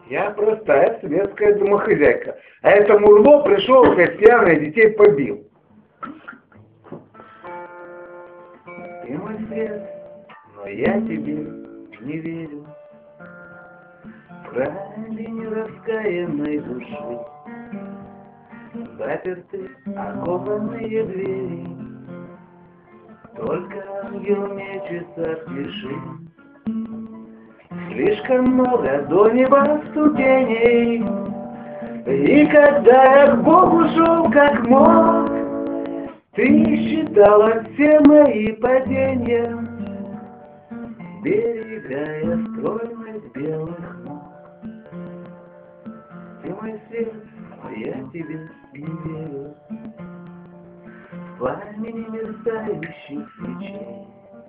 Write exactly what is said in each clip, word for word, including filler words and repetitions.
Я простая советская домохозяйка. А это мурло пришел в гостям и детей побил. Ты мой свет, но я тебе не верю. В храме нераскаянной души заперты окованные двери. Только ангел мечется в тиши. Слишком много до неба ступеней. И когда я к Богу шел как мог, ты считала все мои падения, берегая стройность белых ног. Ты мой свет, но я тебе не верю. В пламени мерцающих свечей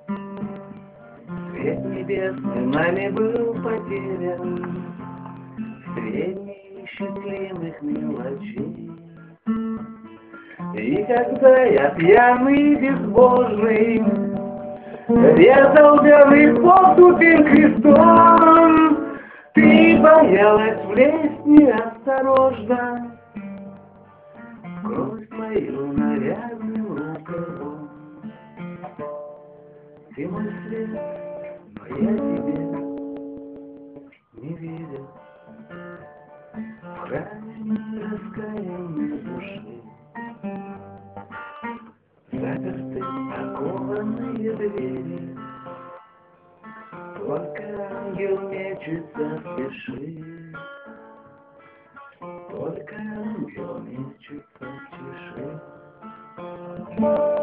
свет небесный нами был потерян среди счастливых мелочей. И когда я пьяный и безбожный резал белый пол тупым крестом, ты боялась влезть неосторожно в кровь мою нарядным рукавом. Ты мой свет, но я тебе не верю. В храме раскаянной души заперты окованные двери. Только ангел мечется в тиши. Только ангел мечется в тиши.